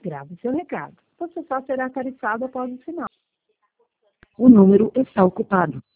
Grave seu recado. Você só será tarifado após o sinal. O número está ocupado.